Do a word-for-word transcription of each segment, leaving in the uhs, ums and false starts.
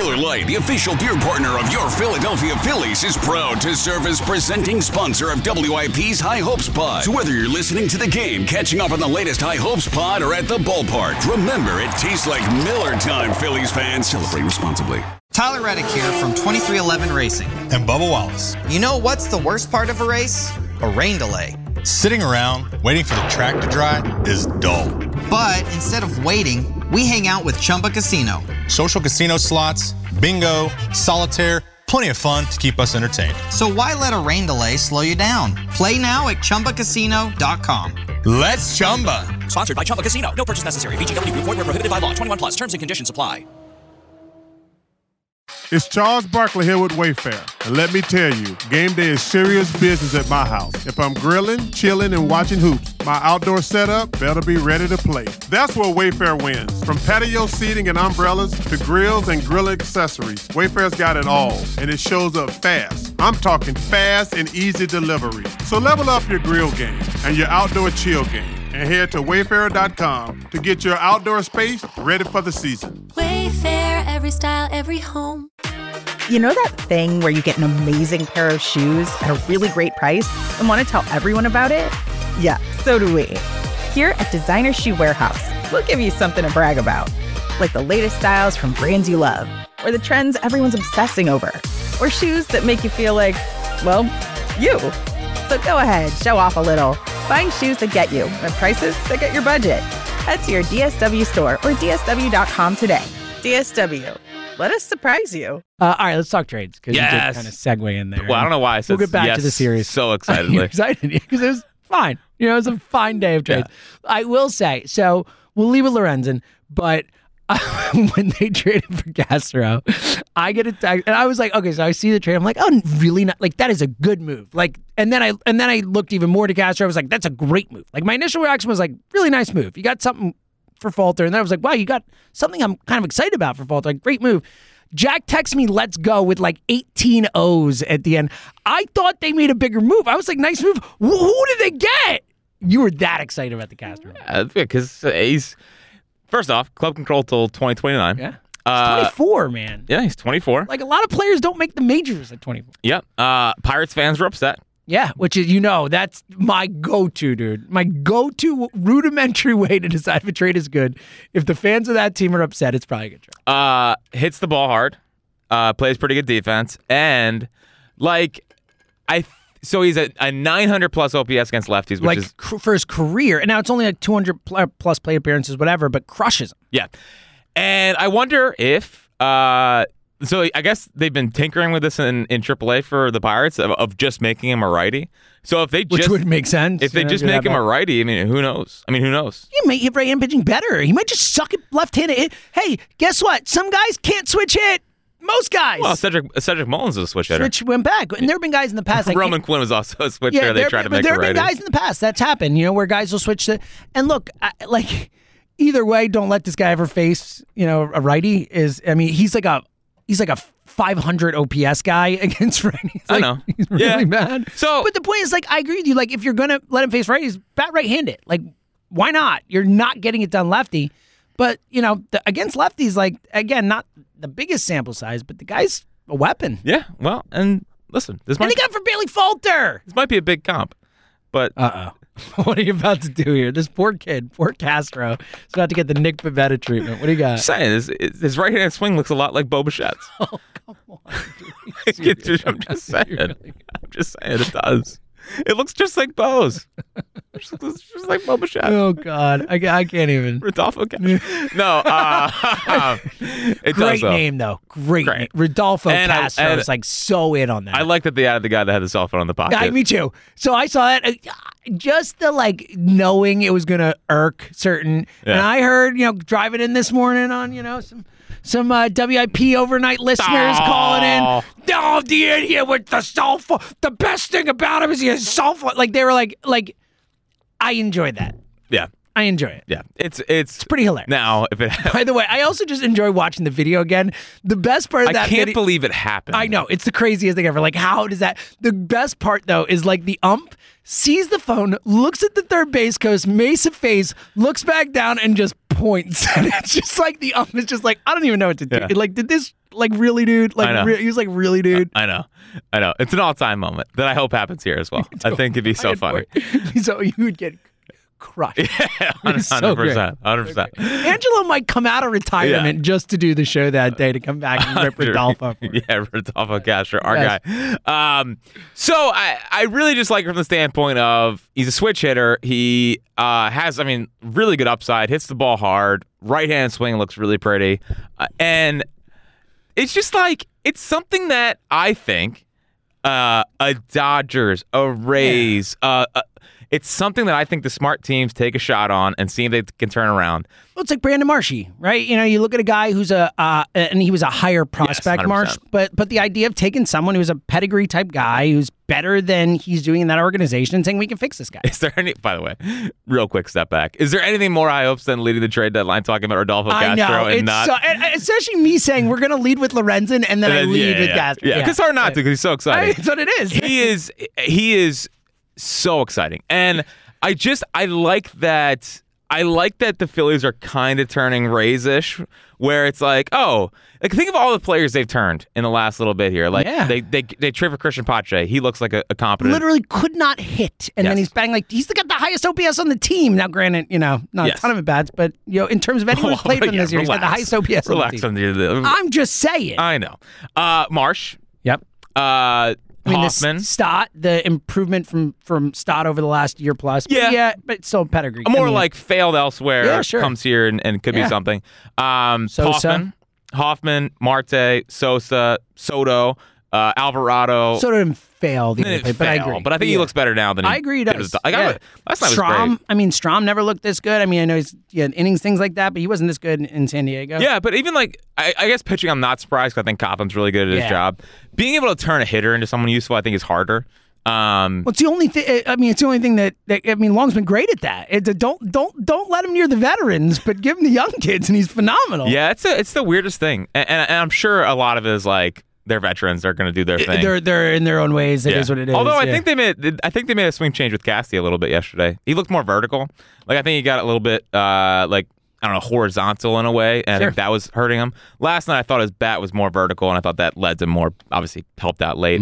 Miller Lite, the official beer partner of your Philadelphia Phillies, is proud to serve as presenting sponsor of W I P's High Hopes Pod. So whether you're listening to the game, catching up on the latest High Hopes Pod, or at the ballpark, remember it tastes like Miller time, Phillies fans. Celebrate responsibly. Tyler Reddick here from twenty-three eleven Racing. And Bubba Wallace. You know what's the worst part of a race? A rain delay. Sitting around waiting for the track to dry is dull. But instead of waiting, we hang out with Chumba Casino. Social casino slots, bingo, solitaire, plenty of fun to keep us entertained. So why let a rain delay slow you down? Play now at Chumba Casino dot com. Let's Chumba. Sponsored by Chumba Casino. No purchase necessary. V G W Group. Void where prohibited by law. twenty-one plus. Terms and conditions apply. It's Charles Barkley here with Wayfair. And let me tell you, game day is serious business at my house. If I'm grilling, chilling, and watching hoops, my outdoor setup better be ready to play. That's where Wayfair wins. From patio seating and umbrellas to grills and grill accessories, Wayfair's got it all, and it shows up fast. I'm talking fast and easy delivery. So level up your grill game and your outdoor chill game, and head to wayfair dot com to get your outdoor space ready for the season. Wayfair, every style, every home. You know that thing where you get an amazing pair of shoes at a really great price and want to tell everyone about it? Yeah, so do we. Here at Designer Shoe Warehouse, we'll give you something to brag about, like the latest styles from brands you love, or the trends everyone's obsessing over, or shoes that make you feel like, well, you. So go ahead, show off a little. Find shoes that get you at prices that get your budget. Head to your D S W store or D S W dot com today. D S W. Let us surprise you. Uh, all right, let's talk trades because yes. you did kind of segue in there. Well, I don't know why I said we'll get back yes to the series so excitedly. excited because it was fine. You know, it was a fine day of trades. Yeah. I will say, so we'll leave with Lorenzen, but uh, when they traded for Castro, I get a text, and I was like, okay, so I see the trade. I'm like, oh, really? Not like that is a good move. Like, and then I and then I looked even more to Castro. I was like, that's a great move. Like my initial reaction was like, really nice move. You got something for Falter, and then I was like, wow, you got something I'm kind of excited about for Falter. Like, great move. Jack texts me, let's go, with like eighteen O's at the end. I thought they made a bigger move. I was like, nice move. Who, who did they get? You were that excited about the Castro. Yeah, because he's, first off, club control till twenty twenty-nine. Yeah. Uh, he's twenty-four, man. Yeah, he's twenty-four. Like, a lot of players don't make the majors at twenty-four. Yep. Uh, Pirates fans were upset. Yeah, which is, you know, that's my go-to, dude. My go-to rudimentary way to decide if a trade is good. If the fans of that team are upset, it's probably a good trade. Uh, hits the ball hard, uh, plays pretty good defense, and, like, I... So he's a, a nine hundred plus O P S against lefties, which like, is... Cr- for his career, and now it's only like two hundred plus plate appearances, whatever, but crushes them. Yeah. And I wonder if... Uh, So I guess they've been tinkering with this in, in triple A for the Pirates of, of just making him a righty. So if they just Which would make sense. If they you know, just make him a righty, I mean, who knows? I mean, who knows? He might hit right-hand pitching better. He might just suck at left-handed. Hey, guess what? Some guys can't switch hit. Most guys. Well, Cedric Cedric Mullins is a switch hitter. Switch went back. And there have been guys in the past. Like, Roman Quinn was also a switch yeah, hitter. They tried to make there a righty. There have been guys in the past. That's happened, you know, where guys will switch to. And look, I, like, either way, don't let this guy ever face, you know, a righty. Is I mean, he's like a he's like a five hundred O P S guy against righties. Like, I know. He's really yeah. bad. So, but the point is, like, I agree with you. Like, if you're gonna let him face righties, bat right-handed. Like, why not? You're not getting it done lefty. But you know, the, against lefties, like, again, not the biggest sample size, but the guy's a weapon. Yeah. Well, and listen, this and might they got him for Bailey Falter. This might be a big comp, but uh oh. What are you about to do here? This poor kid, poor Castro, is about to get the Nick Pivetta treatment. What do you got? I'm saying his, his right-handed swing looks a lot like Bo Bichette's. Oh, come on. Dude. I'm just saying. Really I'm just saying it does. It looks just like Bo's. It looks just like Bo Bichette. Oh, God. I, I can't even. Rodolfo Castro. No. Uh, it Great does, name, though. Great, Great. name. Rodolfo and Castro I, is like so in on that. I like that they added the guy that had the cell phone in the pocket. Yeah, me too. So I saw that. Just the, like, knowing it was going to irk certain. Yeah. And I heard, you know, driving in this morning on, you know, some some uh, W I P overnight listeners oh. calling in. Oh, the idiot with the cell phone. The best thing about him is he has cell phone. Like, they were like, like, I enjoyed that. Yeah. I enjoy it. Yeah, it's it's, It's pretty hilarious. Now, if it By the way, I also just enjoy watching the video again. The best part of I that can't video, believe it happened. I know, it's the craziest thing ever. Like, how does that? The best part though is like the ump sees the phone, looks at the third base coach, makes a face, looks back down, and just points. And it's just like the ump is just like, I don't even know what to do. Yeah. Like, did this like really, dude? Like, I know. re- he was like, really, dude. I know. I know. It's an all-time moment that I hope happens here as well. I think it'd be so funny. So you would get crushed. Yeah, It's so one hundred percent. one hundred percent. Angelo might come out of retirement Yeah. just to do the show that day to come back and rip Rodolfo. For it. Yeah, Rodolfo Castro, our Yes. guy. Um, so I, I really just like him from the standpoint of he's a switch hitter. He uh, has, I mean, really good upside, hits the ball hard, right-hand swing looks really pretty. Uh, and it's just like, it's something that I think uh, a Dodgers, a Rays, uh, uh, it's something that I think the smart teams take a shot on and see if they can turn around. Well, it's like Brandon Marshy, right? You know, you look at a guy who's a, uh, and he was a higher prospect, one hundred Marsh, percent. but but the idea of taking someone who's a pedigree type guy who's better than he's doing in that organization and saying we can fix this guy. Is there any, by the way, real quick step back. Is there anything more high hopes than leading the trade deadline talking about Rodolfo I Castro know, and it's not? so, and, and especially me saying we're going to lead with Lorenzen and then and I then- lead yeah, with yeah, Castro. Yeah, because it's hard not to because he's so exciting. That's what it is. he is he is so exciting, and I just I like that I like that the Phillies are kind of turning Rays-ish, where it's like, oh, like think of all the players they've turned in the last little bit here. Like Yeah. they they they trade for Christian Pache. He looks like a, a competent. Literally could not hit, and then Yes. he's batting like he's got the highest O P S on the team. Now, granted, you know, not Yes. a ton of it bats, but you know, in terms of anyone who's Oh, played for yeah, him this year, he's got the relax. highest O P S Relax on on the team. the. I'm just saying. I know. Uh, Marsh. Yep. Uh, I mean, Hoffman. the Stott, the improvement from from Stott over the last year plus. Yeah. But yeah, but still pedigree. More I mean, like failed elsewhere, Yeah, sure. comes here and, and could Yeah. be something. Um, Sosa. Hoffman, Hoffman, Marte, Sosa, Soto, uh, Alvarado. Soto didn't fail the Didn't other day, but I fail, agree. But I think he Yeah. looks better now than he I agree. He did does. at the- Like, yeah. I, last night was Strom, great. I mean, Strom never looked this good. I mean, I know he's he had innings, things like that, but he wasn't this good in, in San Diego. Yeah, but even like, I, I guess pitching, I'm not surprised because I think Copham's really good at Yeah. his job. Being able to turn a hitter into someone useful, I think, is harder. Um, Well, it's the only thing. I mean, it's the only thing that, that I mean, Long's been great at that. It's a, don't don't don't let him near the veterans, but give him the young kids, and he's phenomenal. yeah, it's a, it's the weirdest thing, and, and, and I'm sure a lot of it is like they're veterans, they're going to do their thing. They're they're in their own ways. It is Yeah. what it is. Although I yeah. think they made, I think they made a swing change with Casty a little bit yesterday. He looked more vertical. Like I think he got a little bit, uh, like I don't know, horizontal in a way, and I Sure. think that was hurting him. Last night I thought his bat was more vertical, and I thought that led to more. Obviously, helped out late.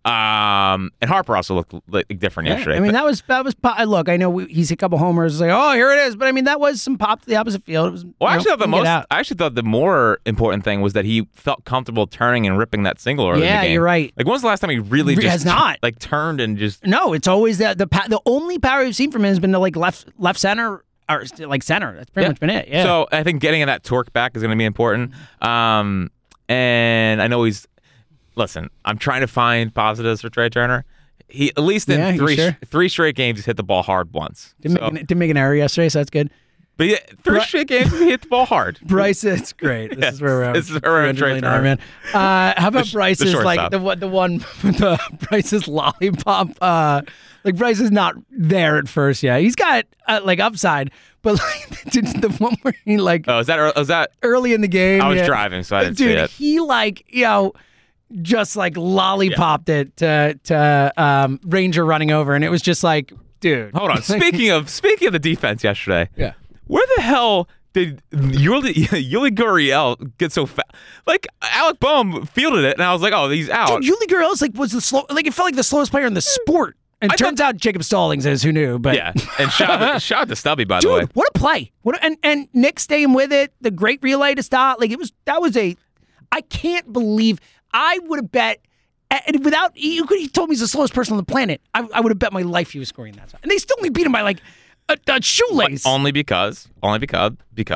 Um, and Harper also looked like different Mm-hmm. Yeah, yesterday. I mean, but- that was that was. po- Look, I know we, he's hit a couple homers. It's like, oh, here it is. But I mean, that was some pop to the opposite field. It was. Well, I you actually know, thought the couldn't get most. out. I actually thought the more important thing was that he felt comfortable turning and ripping that single early in Yeah, the game. you're right. Like, when's the last time he really Re- just has not. like turned and just? No, it's always that the pa- the only power we've seen from him has been the like left left center or like center. That's pretty Yeah. much been it. Yeah. So I think getting that torque back is going to be important. Um, and I know he's. Listen, I'm trying to find positives for Trey Turner. He at least in Yeah, you three sure? three straight games he's hit the ball hard once. didn't, So- make, an, didn't make an error yesterday, so that's good. but yeah, three Bri- straight games he hit the ball hard. Bryce, it's great. This Yes, is where we're at. this is where we're at, Trey Turner. man. Uh, how about sh- Bryce's the like shortstop. the one the one the Bryce's lollipop? Uh, like Bryce is not there at first. Yeah, he's got uh, like upside, but like the one where he like Oh, is that ear- is that? early in the game. I was yeah. driving, so I didn't Dude, see it. he like you know. Just like lollipopped it to to um, Ranger running over, and it was just like, dude. Hold on. Speaking of speaking of the defense yesterday, Yeah. where the hell did Yuli, Yuli Gurriel get so fast? Like Alec Boehm fielded it, and I was like, oh, he's out. Dude, Yuli Gurriel's like was the slow, like it felt like the slowest player in the sport. And I turns out Jacob Stallings is. Who knew? But yeah, and shout out, shout out to Stubby, by the way. dude, what a play! What a, and and Nick staying with it. The great relay to start. Like it was. That was a. I can't believe. I would have bet. And without he, he told me he's the slowest person on the planet. I, I would have bet my life he was scoring that. And they still only beat him by like a, a shoelace. Only because, only because, because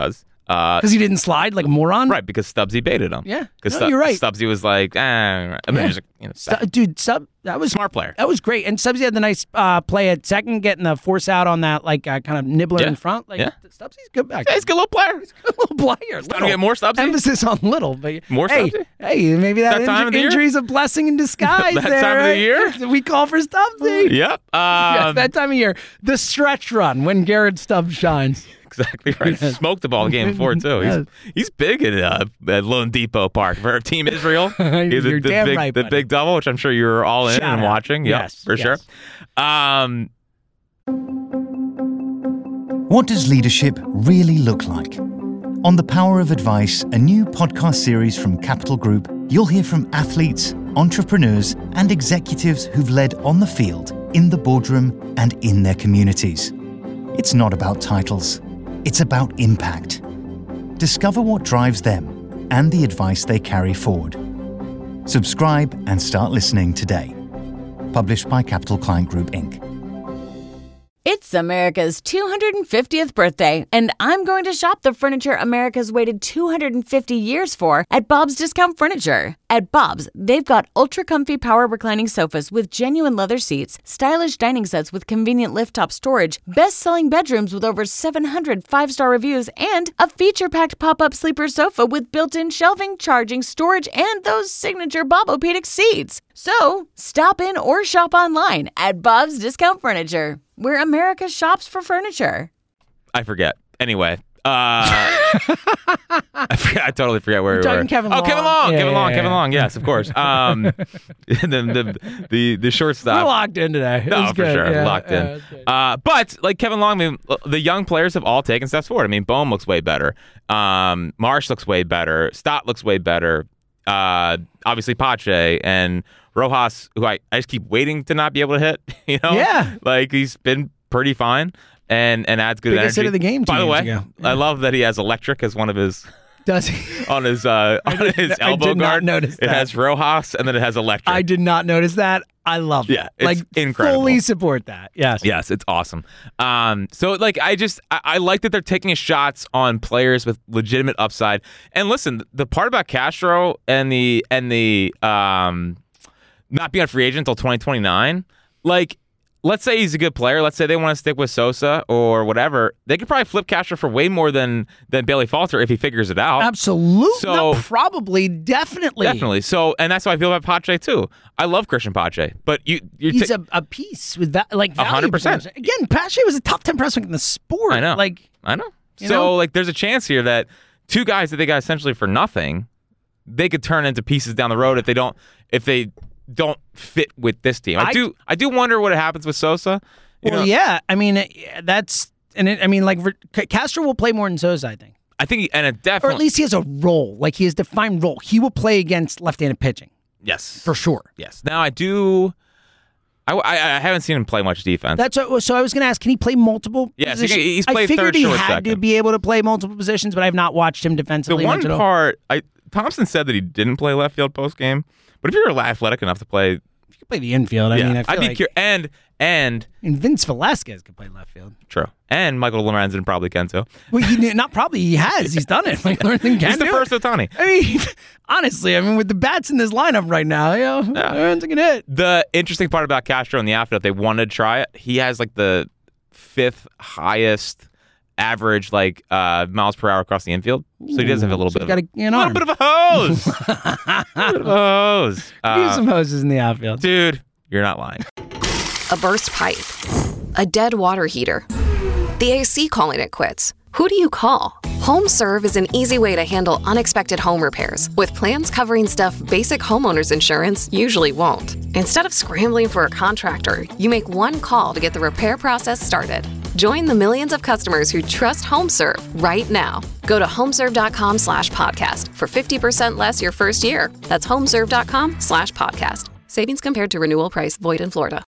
Uh, Because he didn't slide like a moron? right, because Stubbsy baited him. Yeah. Because No, you're right. Stubbsy was like, eh, and then Yeah. just, you know, Stu- dude, Sub, that was smart player. That was great. And Stubbsy had the nice uh, play at second, getting the force out on that like uh, kind of nibbler Yeah. in front. Like Yeah. Stubbsy's good back. Yeah, he's a good little player. He's a good little player. Time to Little. get more Stubbsy. Emphasis on little, but More hey, Stubbsy? hey, maybe that, That time inju- of the year? injury's a blessing in disguise. That there, time of the right? year? We call for Stubbsy. Yep. Yes, Um, that time of year, the stretch run when Garrett Stubbs shines. Exactly right. Smoked the ball the game before too. He's he's big at uh, at Lone Depot Park for Team Israel. He's You're the, the damn big, right, the buddy. big double, which I'm sure you were all in Shout and out. watching. Yep, Yes, for yes. sure. Um, What does leadership really look like? On The Power of Advice, a new podcast series from Capital Group, you'll hear from athletes, entrepreneurs, and executives who've led on the field, in the boardroom, and in their communities. It's not about titles. It's about impact. Discover what drives them and the advice they carry forward. Subscribe and start listening today. Published by Capital Client Group, Incorporated. It's America's two hundred fiftieth birthday, and I'm going to shop the furniture America's waited two hundred fifty years for at Bob's Discount Furniture. At Bob's, they've got ultra-comfy power reclining sofas with genuine leather seats, stylish dining sets with convenient lift-top storage, best-selling bedrooms with over seven hundred five-star reviews, and a feature-packed pop-up sleeper sofa with built-in shelving, charging, storage, and those signature Bobopedic seats. So, stop in or shop online at Bob's Discount Furniture, where America shops for furniture. I forget. Anyway, uh, I, forget, I totally forget where You're we talking were. Kevin oh, Long. Kevin Long, Yeah, Kevin yeah, Long, yeah. Kevin Long. Yes, of course. Um, and then the the the We're shortstop. locked in today. It No, was for good. sure, Yeah, locked yeah, in. it was good. Uh, but like Kevin Long, I mean, the young players have all taken steps forward. I mean, Bohm looks way better. Um, Marsh looks way better. Stott looks way better. Uh, obviously Pache and Rojas, who I, I just keep waiting to not be able to hit. You know, Yeah. like he's been pretty fine and and adds good Biggest energy. hit of the game two By the games way, ago. I love that he has electric as one of his. Does he? On his uh, on did- his I elbow did not guard, notice it that. has Rojas and then it has electric. I did not notice that. I love it. Yeah, it's like incredible. fully support that. Yes. Yes, it's awesome. Um, so like I just I, I like that they're taking shots on players with legitimate upside. And listen, the part about Castro and the and the um, not being a free agent until twenty twenty-nine, like let's say he's a good player. Let's say they want to stick with Sosa or whatever. They could probably flip Castro for way more than than Bailey Falter if he figures it out. Absolutely. So- No, probably. Definitely. Definitely. So, and that's how I feel about Pache too. I love Christian Pache, but you, you're He's ta- a, a piece with that, like A hundred percent. value proposition. Again, Pache was a top ten prospect in the sport. I know. Like, I know. You So, know? like, there's a chance here that two guys that they got essentially for nothing, they could turn into pieces down the road if they don't if they don't fit with this team. I, I- do. I do wonder what happens with Sosa. You well, know, yeah. I mean, yeah, that's and it, I mean, like C- Castro will play more than Sosa, I think, I think, he, and it or definitely, at least he has a role. Like he has defined role. He will play against left-handed pitching yes, for sure. yes. Now I do. I, I, I haven't seen him play much defense. That's what, so. I was going to ask, can he play multiple? Yes, he positions? can- he's I played figured third, he short, had to second. be able to play multiple positions, but I have not watched him the defensively one much at all. part, I Thompson said that he didn't play left field post game, but if you're athletic enough to play, You could play the infield. I yeah, mean, I feel I'd be like curious. And and and Vince Velasquez could play left field. true, and Michael Lorenzen probably can too. Well, he, not probably. He has. He's done it. Like Lorenzen can He's the do first it. Ohtani. I mean, honestly, I mean, with the bats in this lineup right now, you know, Yeah. Lorenzen can hit. The interesting part about Castro in the outfield, they wanted to try it. He has like the fifth highest average like uh, miles per hour across the infield, so he does have a little So bit, you of, gotta- an a little arm. bit of a hose, a little bit of a hose. Use Uh, some hoses in the outfield. dude, you're not lying. A burst pipe. A dead water heater. The A C calling it quits. Who do you call? HomeServe is an easy way to handle unexpected home repairs with plans covering stuff basic homeowners insurance usually won't. Instead of scrambling for a contractor, you make one call to get the repair process started. Join the millions of customers who trust HomeServe right now. Go to homeserve.com slash podcast for fifty percent less your first year. That's homeserve.com slash podcast. Savings compared to renewal price void in Florida.